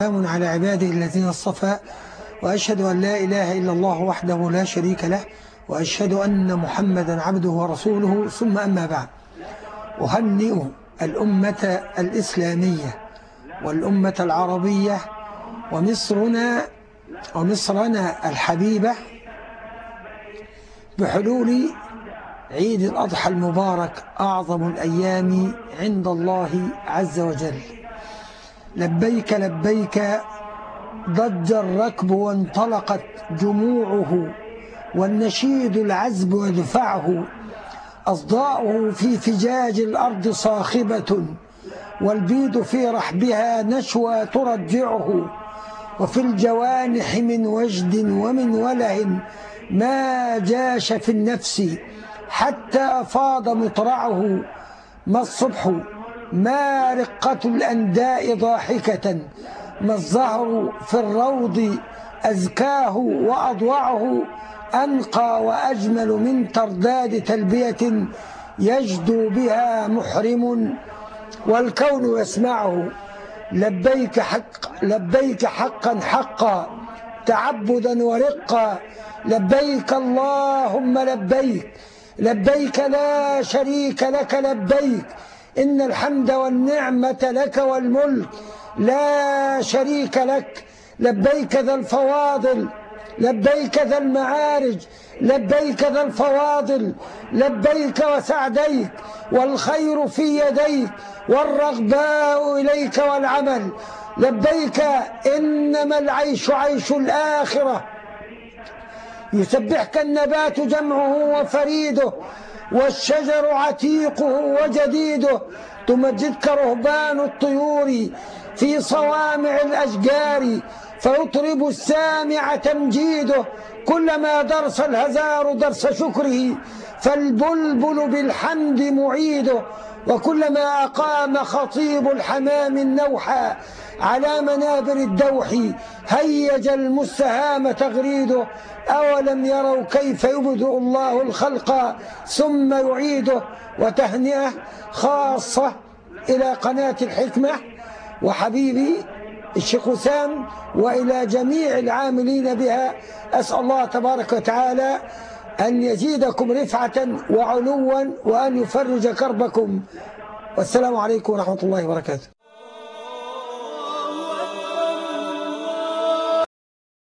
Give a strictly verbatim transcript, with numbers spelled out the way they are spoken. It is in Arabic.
سلام على عباده الذين اصطفى، وأشهد أن لا إله إلا الله وحده لا شريك له، وأشهد أن محمدا عبده ورسوله. ثم أما بعد، أهنئ الأمة الإسلامية والأمة العربية ومصرنا ومصرنا الحبيبة بحلول عيد الأضحى المبارك، أعظم الأيام عند الله عز وجل. لبيك لبيك ضج الركب وانطلقت جموعه، والنشيد العذب يدفعه، أصداؤه في فجاج الأرض صاخبة، والبيد في رحبها نشوى ترجعه، وفي الجوانح من وجد ومن وله ما جاش في النفس حتى أفاض مطرعه. ما الصبح ما رقة الأنداء ضاحكة، ما الزهر في الروض أزكاه وأضوعه، أنقى وأجمل من ترداد تلبية يجدو بها محرم والكون يسمعه. لبيك حق لبيك حقا حقا تعبدا ورقا، لبيك اللهم لبيك، لبيك لا شريك لك لبيك، إن الحمد والنعمة لك والملك لا شريك لك. لبيك ذا الفواضل، لبيك ذا المعارج، لبيك ذا الفواضل، لبيك وسعديك، والخير في يديك والرغباء إليك والعمل. لبيك إنما العيش عيش الآخرة، يسبحك النبات جمعه وفريده، والشجر عتيقه وجديده، تمجدك رهبان الطيور في صوامع الأشجار، فيطرب السامع تمجيده، كلما درس الهزار درس شكره، فالبلبل بالحمد معيده، وكلما أقام خطيب الحمام النوحى على منابر الدوح هيج المستهام تغريده. أولم يروا كيف يبدئ الله الخلق ثم يعيده. وتهنئة خاصة إلى قناة الحكمة وحبيبي الشيخ وسام، وإلى جميع العاملين بها. أسأل الله تبارك وتعالى أن يزيدكم رفعة وعلوا، وأن يفرج كربكم. والسلام عليكم ورحمة الله وبركاته.